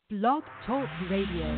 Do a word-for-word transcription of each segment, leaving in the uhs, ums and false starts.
Blog Talk Radio.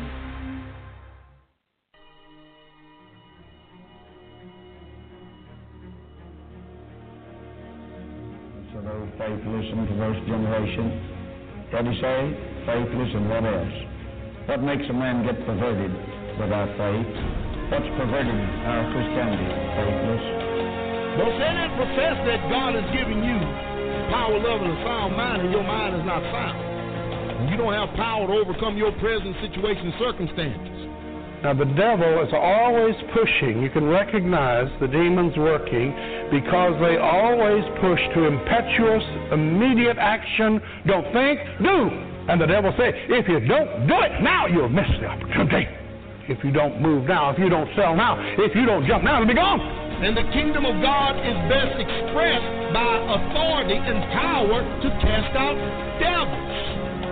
So those faithless and perverse generation, what do you say? Faithless and what else? What makes a man get perverted without faith? What's perverted our Christianity? Faithless. Don't say that profess that God has given you power, love, and a sound mind, and your mind is not sound. You don't have power to overcome your present situation and circumstances. Now, the devil is always pushing. You can recognize the demons working because they always push to impetuous, immediate action. Don't think, do. And the devil says, if you don't do it now, you'll miss the opportunity. If you don't move now, if you don't sell now, if you don't jump now, it'll be gone. And the kingdom of God is best expressed by authority and power to cast out devils.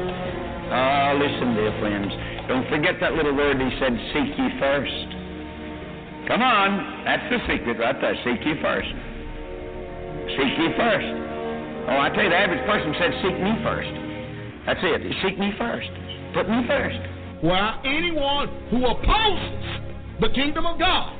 Ah, listen, dear friends. Don't forget that little word he said, seek ye first. Come on. That's the secret right there. Seek ye first. Seek ye first. Oh, I tell you, the average person said, seek me first. That's it. Seek me first. Put me first. Well, anyone who opposes the kingdom of God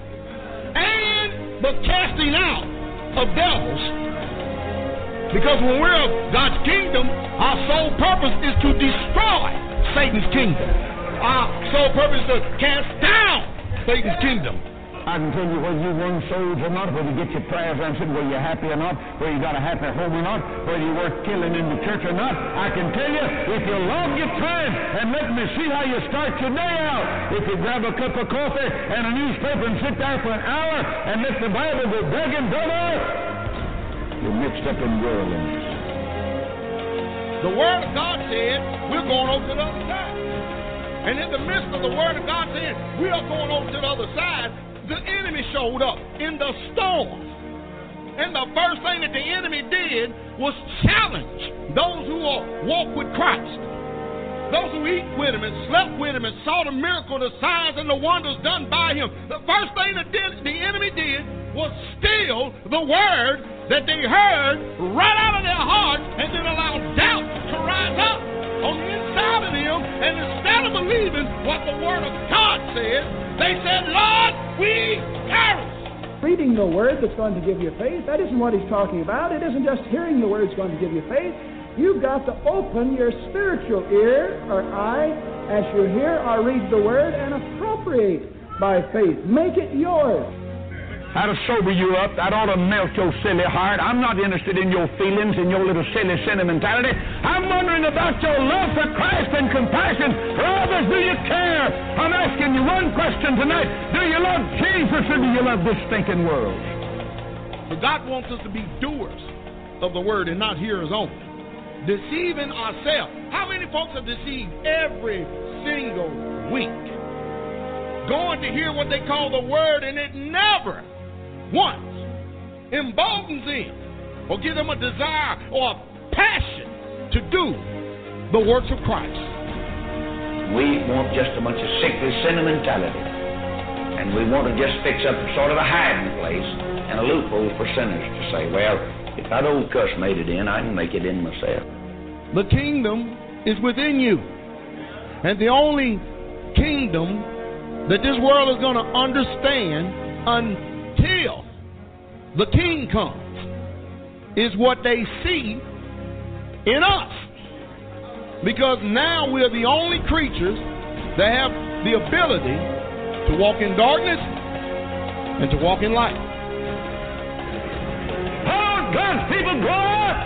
and the casting out of devils, because when we're of God's kingdom, our sole purpose is to destroy Satan's kingdom. Our sole purpose is to cast down Satan's kingdom. I can tell you whether you won souls or not, whether you get your prayers answered, whether you're happy or not, whether you got a happy home or not, whether you're worth killing in the church or not. I can tell you, if you log your time and let me see how you start your day out, if you grab a cup of coffee and a newspaper and sit there for an hour and let the Bible go begging, brother, you're mixed up in worldliness. The Word of God said, we're going over to the other side. And in the midst of the Word of God saying, we are going over to the other side, the enemy showed up in the storm. And the first thing that the enemy did was challenge those who are walk with Christ. Those who eat with him and slept with him and saw the miracle, the signs and the wonders done by him. The first thing that did, the enemy did was steal the word that they heard right out of their hearts and then allow doubt to rise up on the inside of them. And instead of believing what the word of God said, they said, Lord, we perish. Reading the word that's going to give you faith, that isn't what he's talking about. It isn't just hearing the word that's going to give you faith. You've got to open your spiritual ear or eye as you hear or read the word and appropriate by faith. Make it yours. That'll sober you up. That ought to melt your silly heart. I'm not interested in your feelings and your little silly sentimentality. I'm wondering about your love for Christ and compassion for others. Do you care? I'm asking you one question tonight. Do you love Jesus or do you love this stinking world? But God wants us to be doers of the word and not hearers only. Deceiving ourselves. How many folks are deceived every single week? Going to hear what they call the word and it never once emboldens them or give them a desire or a passion to do the works of Christ. We want just a bunch of sickly sentimentality. And we want to just fix up sort of a hiding place and a loophole for sinners to say, well, if that old cuss made it in, I can make it in myself. The kingdom is within you. And the only kingdom that this world is going to understand until the king comes is what they see in us. Because now we're the only creatures that have the ability to walk in darkness and to walk in light. Oh, God's people, grow up!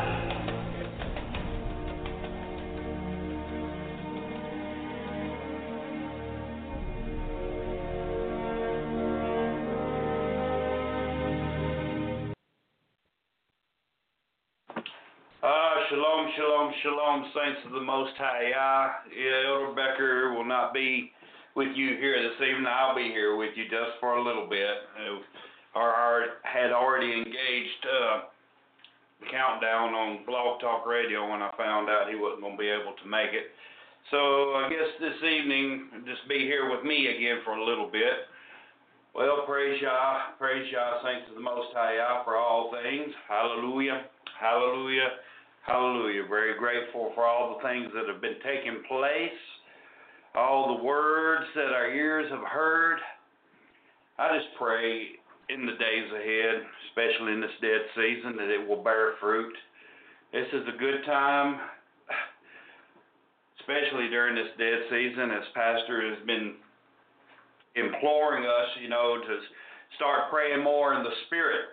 Uh, shalom, shalom, shalom, saints of the Most High Yah. Yeah, Elder Becker will not be with you here this evening. I'll be here with you just for a little bit. Uh, our, our had already engaged uh, countdown on Blog Talk Radio when I found out he wasn't going to be able to make it. So I guess this evening, just be here with me again for a little bit. Well, praise Yah, praise Yah, saints of the Most High Yah, for all things. Hallelujah, hallelujah. Hallelujah. Very grateful for all the things that have been taking place all the words that our ears have heard. I just pray in the days ahead, especially in this dead season, that it will bear fruit. This is a good time, especially during this dead season, as Pastor has been imploring us, you know, to start praying more in the Spirit.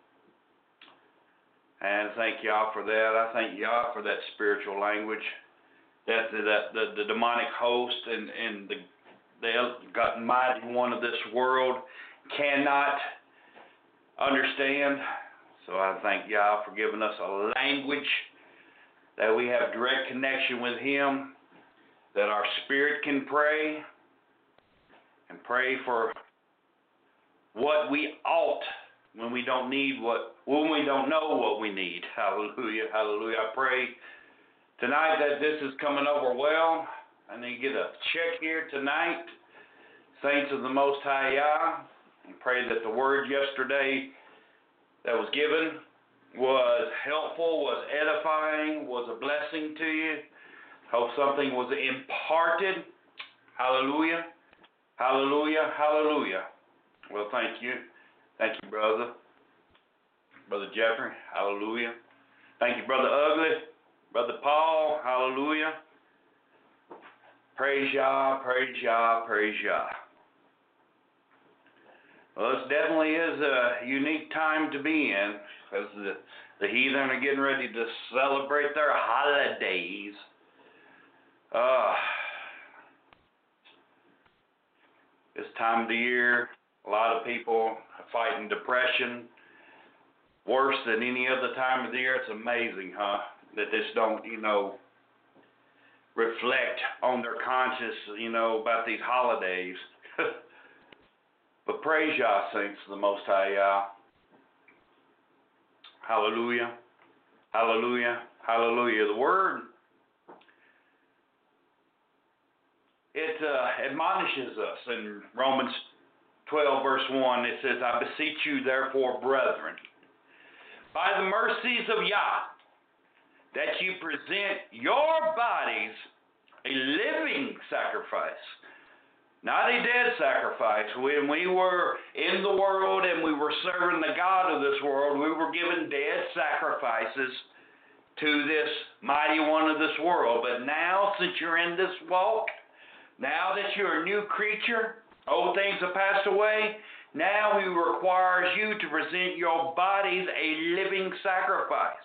And thank y'all for that. I thank y'all for that spiritual language that the, the, the, the demonic host and, and the, the mighty one of this world cannot understand. So I thank y'all for giving us a language that we have direct connection with Him, that our spirit can pray and pray for what we ought when we don't need what, when we don't know what we need. Hallelujah, hallelujah. I pray tonight that this is coming over well. I need to get a check here tonight. Saints of the Most High Yah, and pray that the word yesterday that was given was helpful, was edifying, was a blessing to you. Hope something was imparted. Hallelujah, hallelujah, hallelujah. Well, thank you. Thank you, brother. Brother Jeffrey, hallelujah. Thank you, Brother Ugly. Brother Paul, hallelujah. Praise Yah, praise Yah, praise Yah. Well, this definitely is a unique time to be in, because the, the heathen are getting ready to celebrate their holidays. Uh, this time of the year, a lot of people are fighting depression worse than any other time of the year. It's amazing, huh? That this don't, you know, reflect on their conscience, you know, about these holidays. But praise Yah, saints of the Most High Yah. Hallelujah. Hallelujah. Hallelujah. The Word, it uh, admonishes us in Romans twelve, verse one. It says, I beseech you, therefore, brethren, by the mercies of Yah, that you present your bodies a living sacrifice, not a dead sacrifice. When we were in the world and we were serving the God of this world, we were given dead sacrifices to this mighty one of this world. But now, since you're in this walk, now that you're a new creature, old things have passed away, now He requires you to present your bodies a living sacrifice.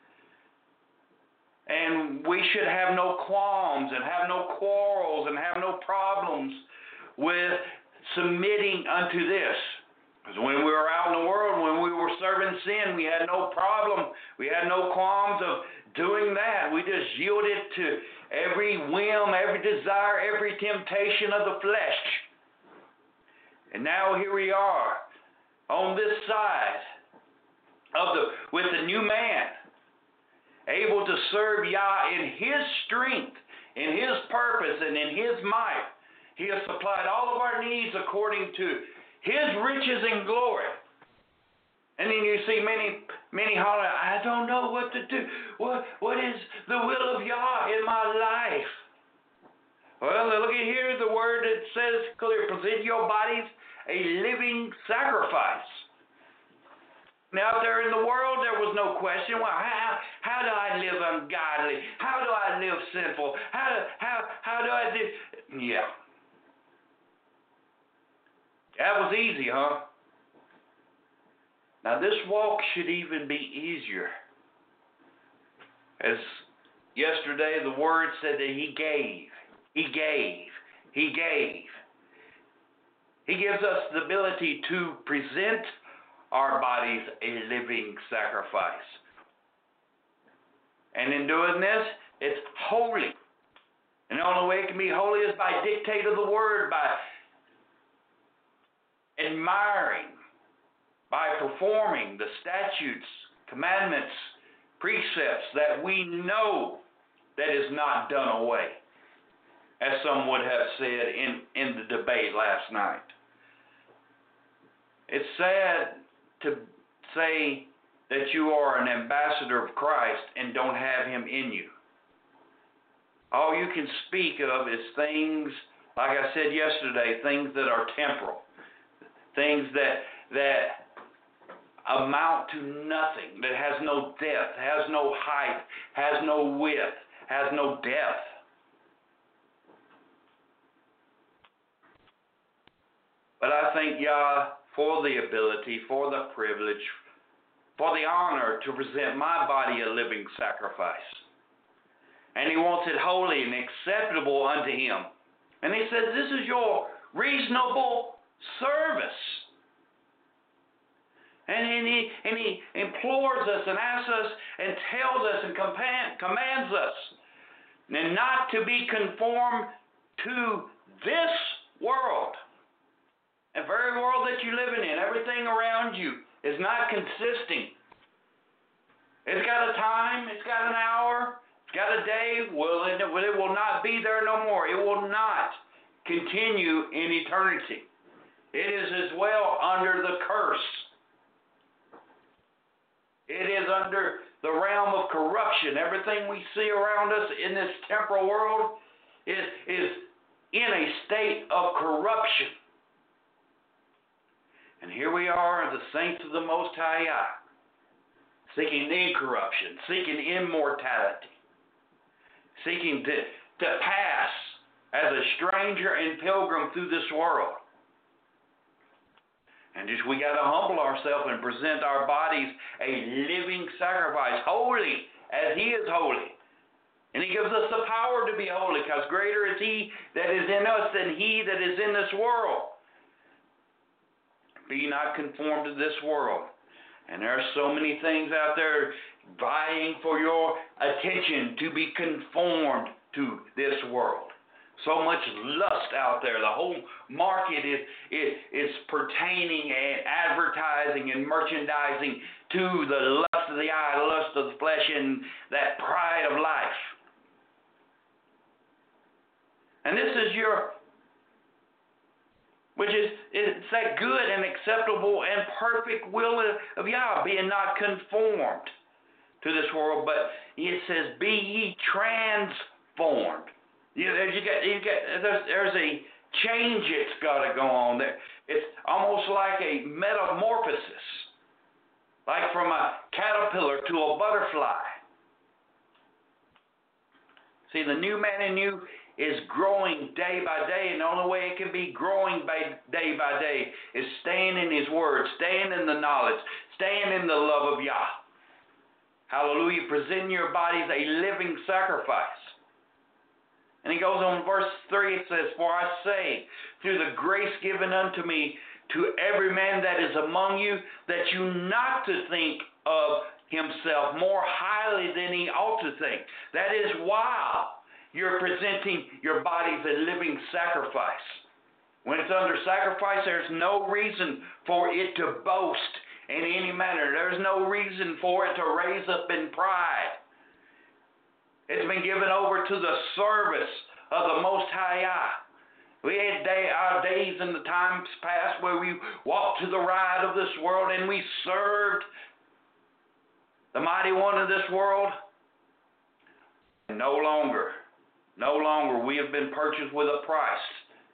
And we should have no qualms and have no quarrels and have no problems with submitting unto this. Because when we were out in the world, when we were serving sin, we had no problem. We had no qualms of doing that. We just yielded to every whim, every desire, every temptation of the flesh. And now here we are on this side of the with the new man, able to serve Yah in His strength, in His purpose, and in His might. He has supplied all of our needs according to His riches and glory. And then you see many, many holler, I don't know what to do. What, what is the will of Yah in my life? Well, look at here, the word that says clear, present your bodies a living sacrifice. Now, out there in the world, there was no question. Well, how, how do I live ungodly? How do I live sinful? How do, how, how do I do? Yeah. That was easy, huh? Now, this walk should even be easier. As yesterday, the Word said that He gave, He gave, He gave. He gives us the ability to present our bodies a living sacrifice. And in doing this, it's holy. And the only way it can be holy is by dictate of the Word, by admiring, by performing the statutes, commandments, precepts that we know that is not done away, as some would have said in, in the debate last night. It's sad to say that you are an ambassador of Christ and don't have Him in you. all you can speak of is things, like I said yesterday, things that are temporal, things that that amount to nothing, that has no depth, has no height, has no width, has no depth. But I thank Yah for the ability, for the privilege, for the honor to present my body a living sacrifice. And He wants it holy and acceptable unto Him. And He says, this is your reasonable service. And He, and he implores us and asks us and tells us and commands us and not to be conformed to this world. The very world that you're living in, everything around you is not consisting. It's got a time, it's got an hour, it's got a day. Well, it, it will not be there no more. It will not continue in eternity. It is as well under the curse. It is under the realm of corruption. Everything we see around us in this temporal world is, is in a state of corruption. And here we are, the saints of the Most High Yah, seeking incorruption, seeking immortality, seeking to, to pass as a stranger and pilgrim through this world. And just we got to humble ourselves and present our bodies a living sacrifice, holy as He is holy. And He gives us the power to be holy, because greater is He that is in us than he that is in this world. Be not conformed to this world. And there are so many things out there vying for your attention to be conformed to this world. So much lust out there. The whole market is, is, is pertaining and advertising and merchandising to the lust of the eye, the lust of the flesh, and that pride of life. And this is your, which is, it's that good and acceptable and perfect will of Yah, being not conformed to this world, but it says, be ye transformed. You, you get, you get, there's, there's a change that's got to go on there. It's almost like a metamorphosis, like from a caterpillar to a butterfly. See, the new man in you is growing day by day, and the only way it can be growing by day by day is staying in His Word, staying in the knowledge, staying in the love of Yah. Hallelujah. Present your bodies a living sacrifice. And He goes on in verse three, it says, for I say, through the grace given unto me, to every man that is among you, that you not to think of himself more highly than he ought to think. That is while you're presenting your bodies a living sacrifice. When it's under sacrifice, there's no reason for it to boast in any manner. There's no reason for it to raise up in pride. It's been given over to the service of the Most High Yah. We had day, our days in the times past where we walked to the right of this world and we served the mighty one of this world. And no longer, no longer, we have been purchased with a price.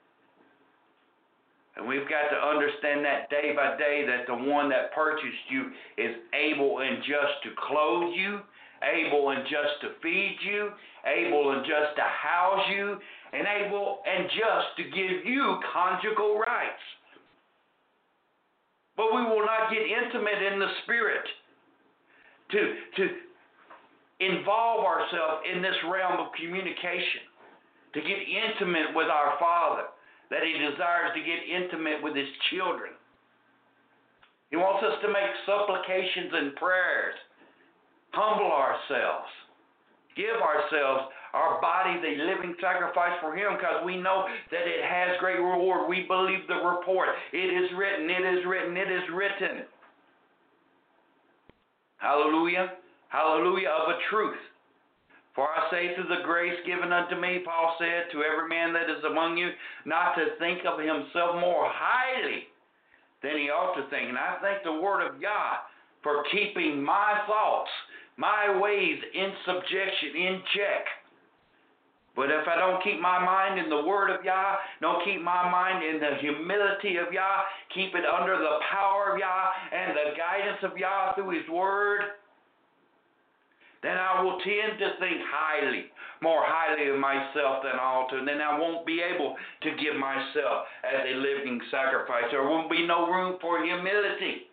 And we've got to understand that day by day that the one that purchased you is able and just to clothe you, able and just to feed you, able and just to house you, and able and just to give you conjugal rights. But we will not get intimate in the Spirit to, to involve ourselves in this realm of communication, to get intimate with our Father, that He desires to get intimate with His children. He wants us to make supplications and prayers, humble ourselves, give ourselves, our bodies a living sacrifice for Him, because we know that it has great reward. We believe the report. It is written, it is written, it is written. Hallelujah. Hallelujah of a truth. For I say through the grace given unto me, Paul said, to every man that is among you, not to think of himself more highly than he ought to think. And I thank the Word of God for keeping my thoughts, my ways in subjection, in check. But if I don't keep my mind in the Word of Yah, don't keep my mind in the humility of Yah, keep it under the power of Yah and the guidance of Yah through His Word, then I will tend to think highly, more highly of myself than I ought to. And then I won't be able to give myself as a living sacrifice. There won't be no room for humility.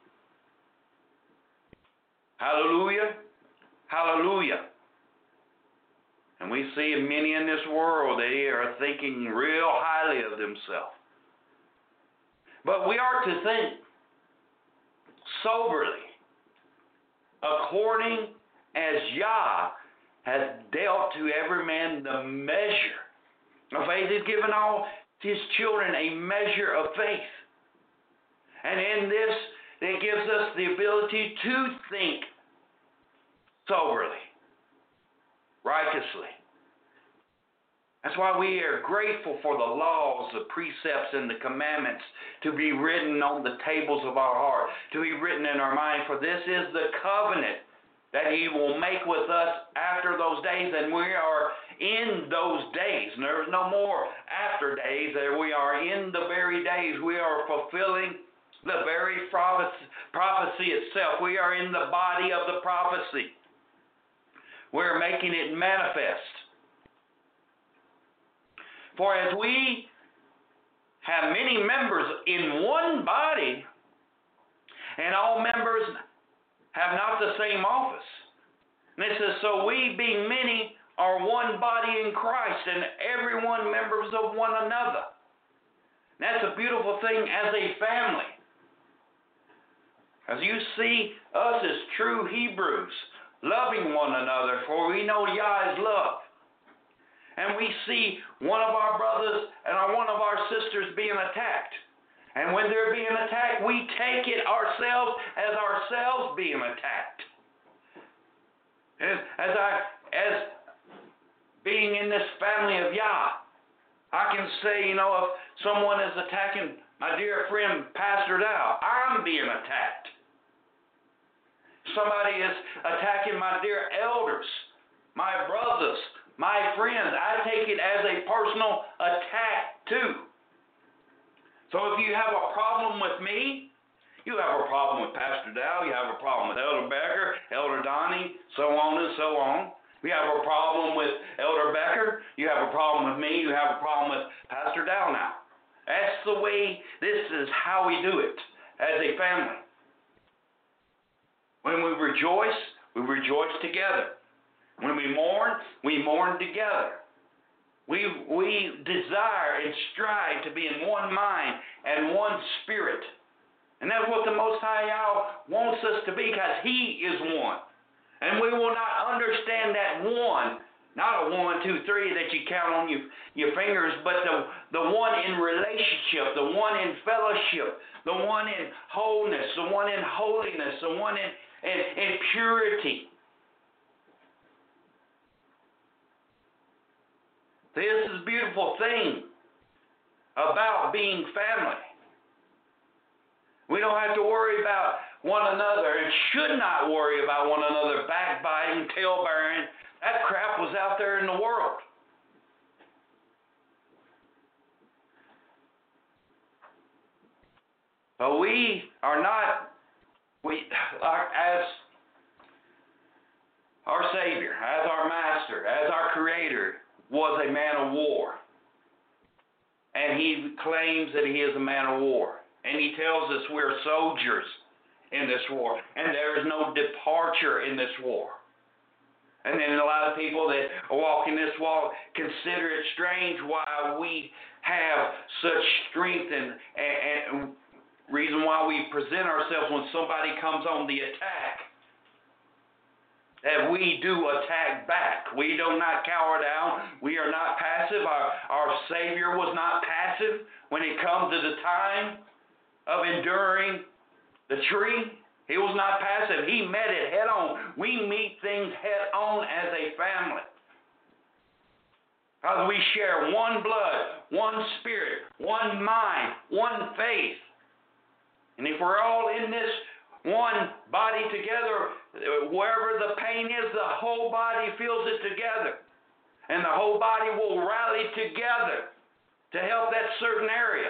Hallelujah. Hallelujah. And we see many in this world, they are thinking real highly of themselves. But we are to think soberly, according as Yah has dealt to every man the measure of faith. He's given all His children a measure of faith. And in this, it gives us the ability to think soberly, righteously. That's why we are grateful for the laws, the precepts, and the commandments to be written on the tables of our heart, to be written in our mind. For this is the covenant that He will make with us after those days, and we are in those days. And there is no more after days. We are in the very days. We are fulfilling the very prophecy itself. We are in the body of the prophecy. We're making it manifest. For as we have many members in one body, and all members have not the same office. And it says, so we being many are one body in Christ, and everyone members of one another. And that's a beautiful thing as a family. As you see us as true Hebrews, loving one another, for we know Yah is love. And we see one of our brothers and one of our sisters being attacked. And when they're being attacked, we take it ourselves as ourselves being attacked. As, as I, as being in this family of Yah, I can say, you know, if someone is attacking my dear friend Pastor Dow, I'm being attacked. Somebody is attacking my dear elders, my brothers, my friends. I take it as a personal attack too. So if you have a problem with me, you have a problem with Pastor Dow, you have a problem with Elder Becker, Elder Donnie, so on and so on. You have a problem with Elder Becker, you have a problem with me, you have a problem with Pastor Dow now. That's the way, this is how we do it as a family. When we rejoice, we rejoice together. When we mourn, we mourn together. We we desire and strive to be in one mind and one spirit. And that's what the Most High Yah wants us to be, because He is one. And we will not understand that one, not a one, two, three that you count on your, your fingers, but the, the one in relationship, the one in fellowship, the one in wholeness, the one in holiness, the one in, in, in purity. This is a beautiful thing about being family. We don't have to worry about one another, and should not worry about one another, backbiting, tail-bearing. That crap was out there in the world. But we are not, we are, as our Savior, as our Master, as our Creator, was a man of war. And He claims that He is a man of war. And He tells us we're soldiers in this war. And there is no departure in this war. And then a lot of people that are walking this walk consider it strange why we have such strength and, and, and reason why we present ourselves when somebody comes on the attack. That we do attack back. We do not cower down. We are not passive. Our, our Savior was not passive when it comes to the time of enduring the tree. He was not passive. He met it head on. We meet things head on as a family. Because we share one blood, one spirit, one mind, one faith. And if we're all in this one body together, wherever the pain is, the whole body feels it together. And the whole body will rally together to help that certain area.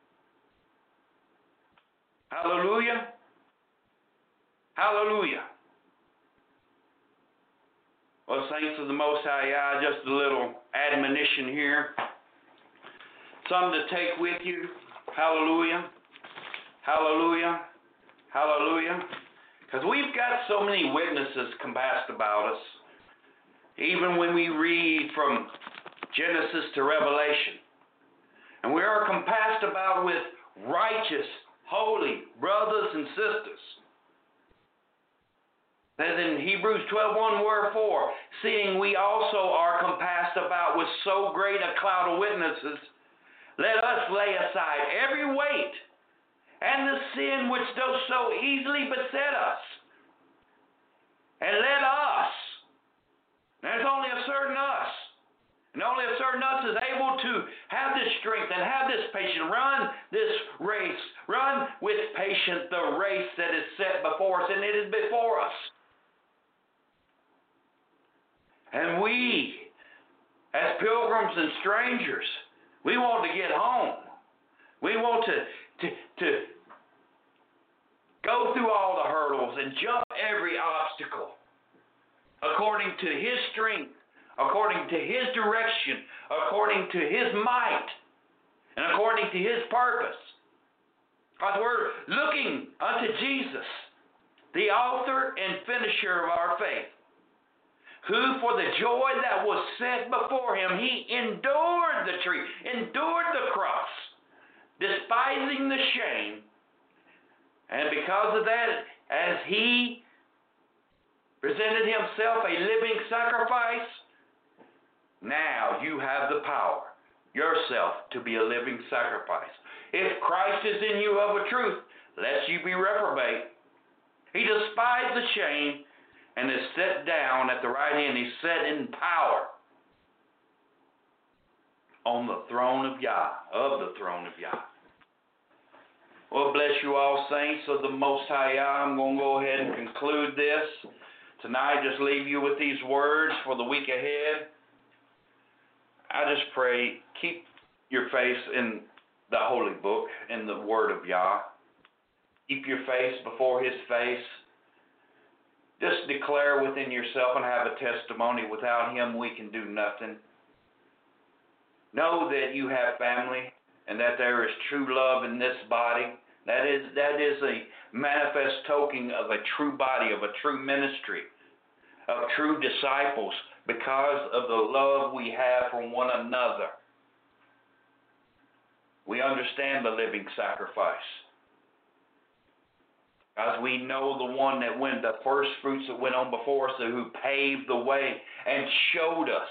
Hallelujah. Hallelujah. Well, saints of the Most High God, just a little admonition here. Something to take with you. Hallelujah. Hallelujah. Hallelujah. Because we've got so many witnesses compassed about us. Even when we read from Genesis to Revelation. And we are compassed about with righteous, holy brothers and sisters. As in Hebrews twelve one, wherefore, seeing we also are compassed about with so great a cloud of witnesses, let us lay aside every weight and the sin which does so easily beset us. And let us, there's only a certain us, and only a certain us is able to have this strength and have this patience, run this race, run with patience the race that is set before us, and it is before us. And we, as pilgrims and strangers, we want to get home. We want to, to, to go through all the hurdles and jump every obstacle according to His strength, according to His direction, according to His might, and according to His purpose. Because we're looking unto Jesus, the author and finisher of our faith, who for the joy that was set before Him, He endured the tree, endured the cross, despising the shame. And because of that, as He presented Himself a living sacrifice, now you have the power yourself to be a living sacrifice. If Christ is in you of a truth, lest you be reprobate. He despised the shame and is set down at the right hand. He's set in power on the throne of Yah, of the throne of Yah. Well, bless you all, saints of the Most High Yah. I'm going to go ahead and conclude this tonight. Just leave you with these words for the week ahead. I just pray, keep your face in the Holy Book, in the Word of Yah. Keep your face before His face. Just declare within yourself and have a testimony. Without Him, we can do nothing. Know that you have family and that there is true love in this body. That is, that is a manifest token of a true body, of a true ministry, of true disciples, because of the love we have for one another. We understand the living sacrifice. As we know the one that went, the first fruits that went on before us, who paved the way and showed us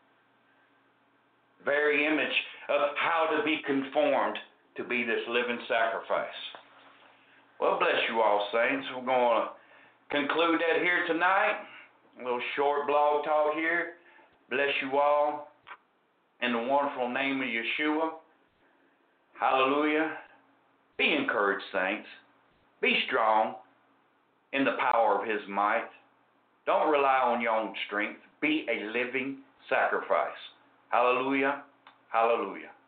the very image of how to be conformed to be this living sacrifice. Well, bless you all, saints. We're going to conclude that here tonight. A little short blog talk here. Bless you all in the wonderful name of Yeshua. Hallelujah. Be encouraged, saints. Be strong in the power of His might. Don't rely on your own strength. Be a living sacrifice. Hallelujah. Hallelujah.